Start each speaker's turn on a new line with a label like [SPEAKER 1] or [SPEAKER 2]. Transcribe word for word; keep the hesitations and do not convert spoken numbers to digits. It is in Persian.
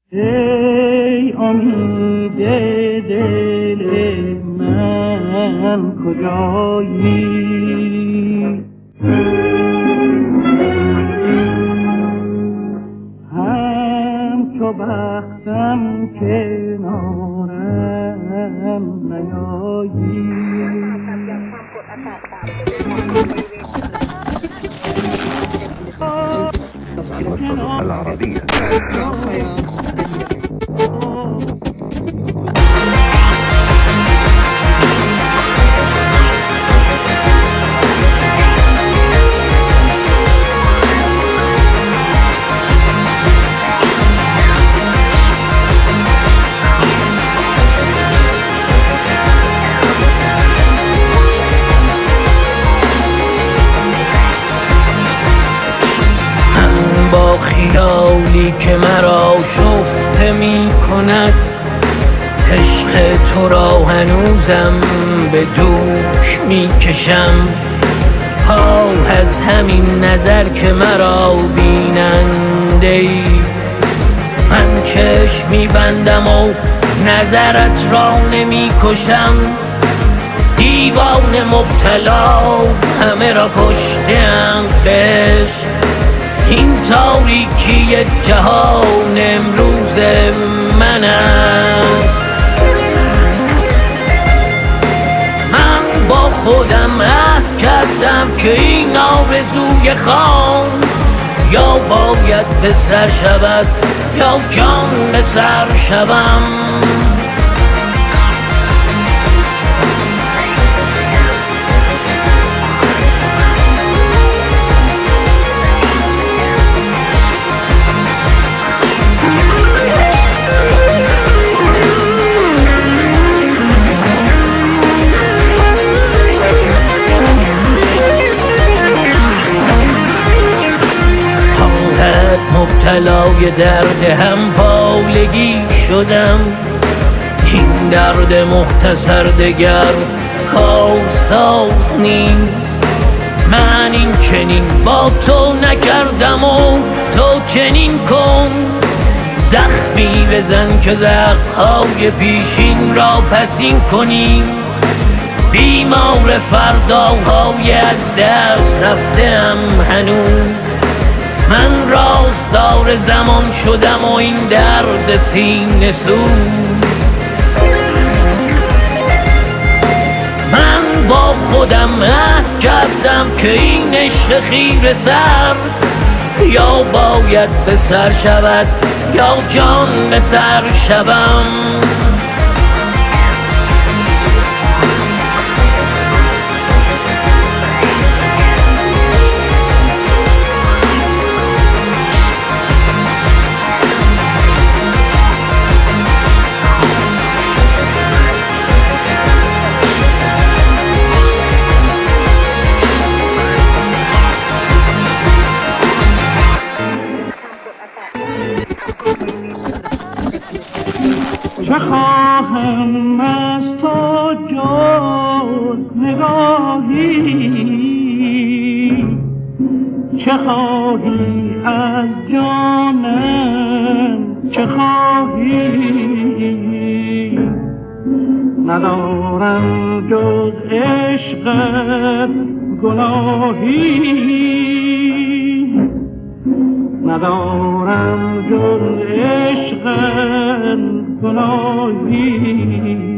[SPEAKER 1] ای امید دل من کجایی؟ همچو بختم کنارم نیایی.
[SPEAKER 2] العربية
[SPEAKER 3] خیالی که مرا شفته می کند، عشق تو را هنوزم به دوش می کشم. ها از همین نظر که مرا بیننده ای، من چشم می بندم و نظرت را نمی کشم. دیوان مبتلا همه را کشتم عشق، این تاریکی جهان امروز من است. من با خودم عهد کردم که این آرزوی خام یا باید به سر شود یا جان به سر شوم. مبتلای درد هم پالگی شدم، این درد مختصر دگر کارساز نیست. من این چنین با تو نکردم و تو چنین کن. زخمی بزن که زخم‌های پیشین را پسین کنی. بیمار فرداهای از دست رفتم هنوز، من رازدار زمان شدم و این درد سینه سوز. من با خودم عهد کردم که این عشق خیره سر یا باید به سر شود یا جان به سر شوم.
[SPEAKER 1] چه خواهم از تو جز نگاهی، چه خواهی از جانم، چه خواهی؟ ندارم جز عشقت گناهی، ندارم جز عشقت گناهی.